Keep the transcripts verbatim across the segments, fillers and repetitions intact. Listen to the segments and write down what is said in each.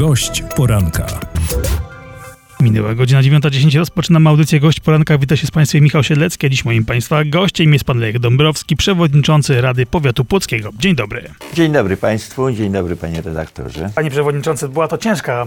Gość poranka. Minęła godzina dziewiąta dziesięć. Rozpoczynamy audycję Gość Poranka. Witam się z Państwem Michał Siedlecki. Dziś moim Państwa gościem jest pan Lech Dąbrowski, przewodniczący Rady Powiatu Płockiego. Dzień dobry. Dzień dobry Państwu, dzień dobry Panie redaktorze. Panie Przewodniczący, była to ciężka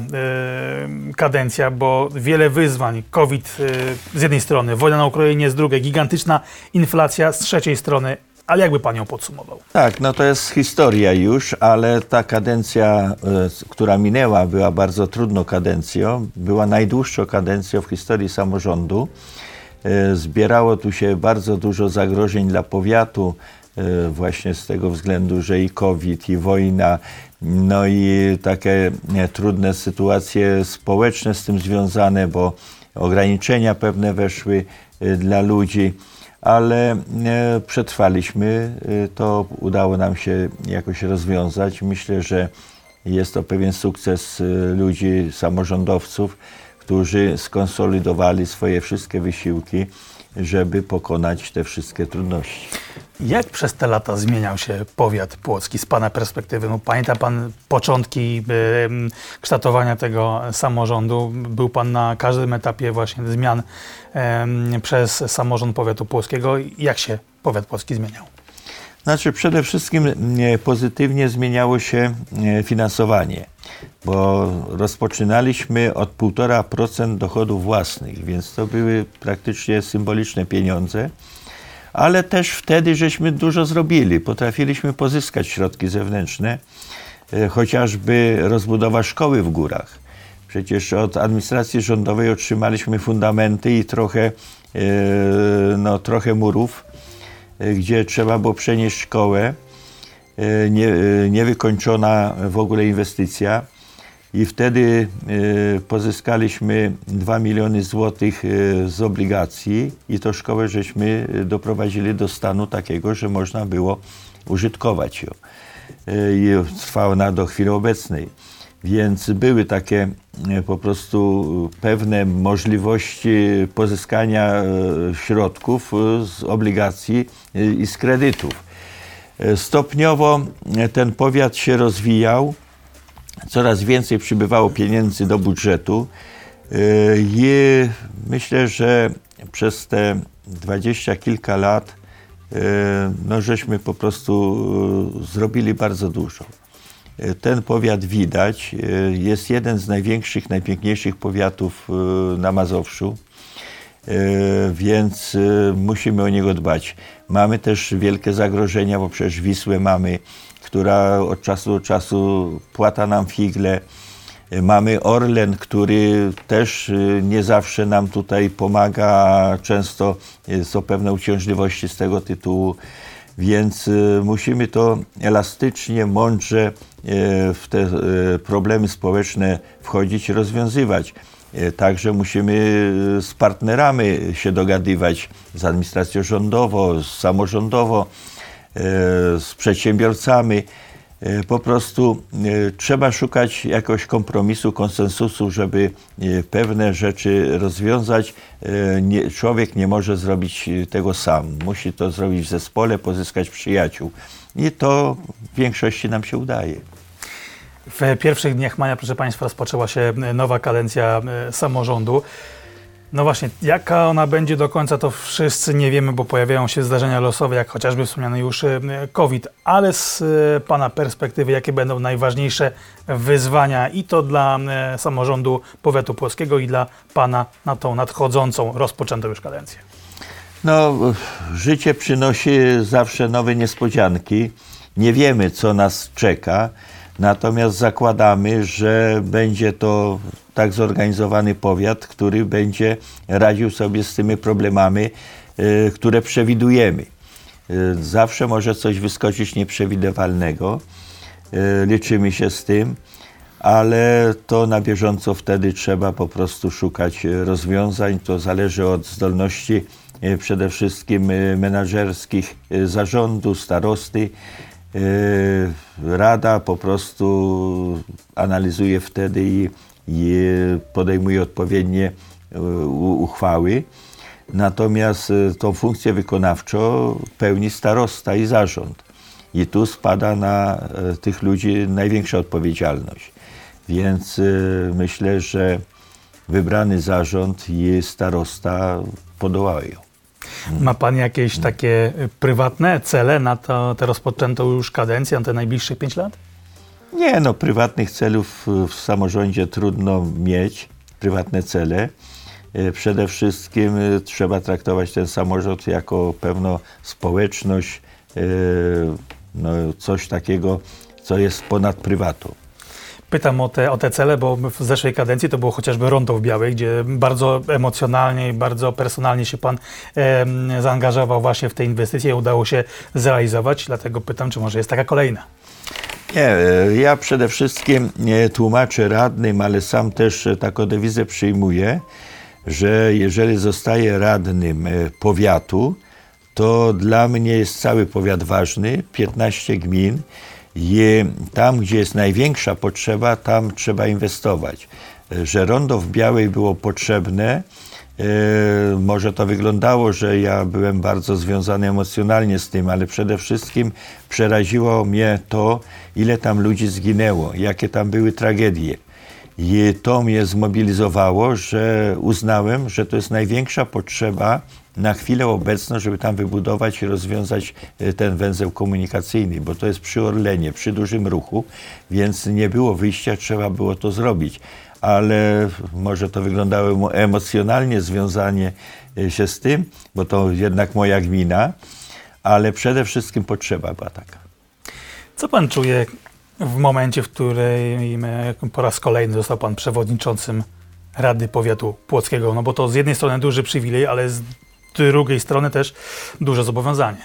e, kadencja, bo wiele wyzwań. COVID e, z jednej strony, wojna na Ukrainie z drugiej, gigantyczna inflacja z trzeciej strony. Ale jakby Pan ją podsumował? Tak, no to jest historia już, ale ta kadencja, y, która minęła, była bardzo trudną kadencją. Była najdłuższą kadencją w historii samorządu. Y, zbierało tu się bardzo dużo zagrożeń dla powiatu, y, właśnie z tego względu, że i COVID, i wojna, no i takie nie, trudne sytuacje społeczne z tym związane, bo ograniczenia pewne weszły y, dla ludzi. Ale e, przetrwaliśmy, e, to udało nam się jakoś rozwiązać. Myślę, że jest to pewien sukces e, ludzi, samorządowców, którzy skonsolidowali swoje wszystkie wysiłki, żeby pokonać te wszystkie trudności. Jak przez te lata zmieniał się powiat płocki z Pana perspektywy? No, pamięta Pan początki y, kształtowania tego samorządu? Był Pan na każdym etapie właśnie zmian y, przez samorząd powiatu płockiego. Jak się powiat płocki zmieniał? Znaczy przede wszystkim e, pozytywnie zmieniało się e, finansowanie, bo rozpoczynaliśmy od półtora procent dochodów własnych, więc to były praktycznie symboliczne pieniądze. Ale też wtedy żeśmy dużo zrobili. Potrafiliśmy pozyskać środki zewnętrzne, e, chociażby rozbudowa szkoły w górach. Przecież od administracji rządowej otrzymaliśmy fundamenty i trochę, e, no, trochę murów, e, gdzie trzeba było przenieść szkołę. E, nie, e, niewykończona w ogóle inwestycja. I wtedy e, pozyskaliśmy dwa miliony złotych e, z obligacji i to szkołę żeśmy doprowadzili do stanu takiego, że można było użytkować ją. E, I trwała ona do chwili obecnej. Więc były takie e, po prostu pewne możliwości pozyskania e, środków e, z obligacji e, i z kredytów. E, stopniowo e, ten powiat się rozwijał. Coraz więcej przybywało pieniędzy do budżetu i myślę, że przez te dwadzieścia kilka lat no, żeśmy po prostu zrobili bardzo dużo. Ten powiat widać, jest jeden z największych, najpiękniejszych powiatów na Mazowszu, więc musimy o niego dbać. Mamy też wielkie zagrożenia, bo przecież Wisłę mamy, która od czasu do czasu płata nam figle. Mamy Orlen, który też nie zawsze nam tutaj pomaga, często są pewne uciążliwości z tego tytułu, więc musimy to elastycznie, mądrze w te problemy społeczne wchodzić i rozwiązywać. Także musimy z partnerami się dogadywać, z administracją rządową, z samorządową, z przedsiębiorcami. Po prostu trzeba szukać jakiegoś kompromisu, konsensusu, żeby pewne rzeczy rozwiązać. Nie, człowiek nie może zrobić tego sam. Musi to zrobić w zespole, pozyskać przyjaciół. I to w większości nam się udaje. W pierwszych dniach maja, proszę Państwa, rozpoczęła się nowa kadencja samorządu. No właśnie, jaka ona będzie do końca, to wszyscy nie wiemy, bo pojawiają się zdarzenia losowe, jak chociażby wspomniany już COVID. Ale z Pana perspektywy, jakie będą najważniejsze wyzwania i to dla samorządu powiatu płockiego i dla Pana na tą nadchodzącą, rozpoczętą już kadencję? No, życie przynosi zawsze nowe niespodzianki. Nie wiemy, co nas czeka. Natomiast zakładamy, że będzie to tak zorganizowany powiat, który będzie radził sobie z tymi problemami, y, które przewidujemy. Y, zawsze może coś wyskoczyć nieprzewidywalnego, y, liczymy się z tym, ale to na bieżąco wtedy trzeba po prostu szukać rozwiązań. To zależy od zdolności y, przede wszystkim y, menadżerskich y, zarządu, starosty. Rada po prostu analizuje wtedy i, i podejmuje odpowiednie uchwały. Natomiast tą funkcję wykonawczą pełni starosta i zarząd. I tu spada na tych ludzi największa odpowiedzialność. Więc y, myślę, że wybrany zarząd i starosta podołają. Ma pan jakieś takie y, prywatne cele na to, tę rozpoczętą już kadencję, na te najbliższych pięć lat? Nie, no prywatnych celów w samorządzie trudno mieć, prywatne cele. E, Przede wszystkim e, trzeba traktować ten samorząd jako pewną społeczność, e, no, coś takiego, co jest ponad prywatą. Pytam o te, o te cele, bo w zeszłej kadencji to było chociażby Rondo w Białej, gdzie bardzo emocjonalnie i bardzo personalnie się pan e, zaangażował właśnie w te inwestycje i udało się zrealizować. Dlatego pytam, czy może jest taka kolejna? Nie, e, ja przede wszystkim nie tłumaczę radnym, ale sam też e, taką dewizę przyjmuję, że jeżeli zostaję radnym e, powiatu, to dla mnie jest cały powiat ważny, piętnaście gmin i tam, gdzie jest największa potrzeba, tam trzeba inwestować. E, Że Rondo w Białej było potrzebne, e, może to wyglądało, że ja byłem bardzo związany emocjonalnie z tym, ale przede wszystkim przeraziło mnie to, ile tam ludzi zginęło, jakie tam były tragedie. I to mnie zmobilizowało, że uznałem, że to jest największa potrzeba na chwilę obecną, żeby tam wybudować i rozwiązać e, ten węzeł komunikacyjny, bo to jest przy Orlenie, przy dużym ruchu, więc nie było wyjścia, trzeba było to zrobić. Ale może to wyglądało emocjonalnie związanie e, się z tym, bo to jednak moja gmina, ale przede wszystkim potrzeba była taka. Co pan czuje w momencie, w którym e, po raz kolejny został pan przewodniczącym Rady Powiatu Płockiego? No bo to z jednej strony duży przywilej, ale z drugiej strony też duże zobowiązanie.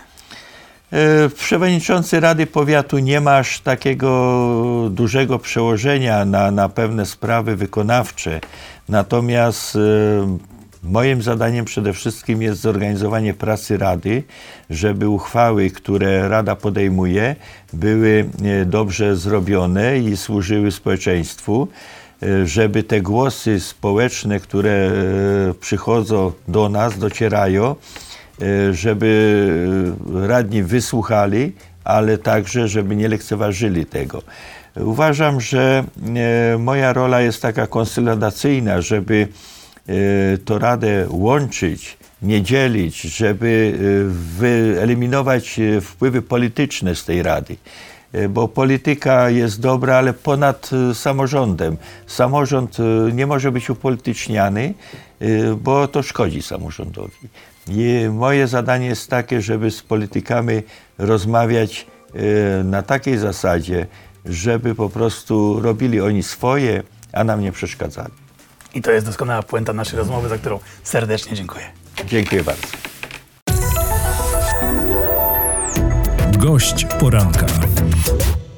E, Przewodniczący Rady Powiatu nie ma aż takiego dużego przełożenia na, na pewne sprawy wykonawcze. Natomiast e, moim zadaniem przede wszystkim jest zorganizowanie pracy Rady, żeby uchwały, które Rada podejmuje, były e, dobrze zrobione i służyły społeczeństwu. E, Żeby te głosy społeczne, które e, przychodzą do nas, docierają, e, żeby radni wysłuchali, ale także, żeby nie lekceważyli tego. Uważam, że e, moja rola jest taka konsolidacyjna, żeby e, to Radę łączyć, nie dzielić, żeby e, wyeliminować e, wpływy polityczne z tej Rady. E, Bo polityka jest dobra, ale ponad e, samorządem. Samorząd e, nie może być upolityczniany, e, bo to szkodzi samorządowi. I moje zadanie jest takie, żeby z politykami rozmawiać e, na takiej zasadzie, żeby po prostu robili oni swoje, a nam nie przeszkadzali. I to jest doskonała puenta naszej rozmowy, za którą serdecznie dziękuję. Dziękuję bardzo. Gość poranka.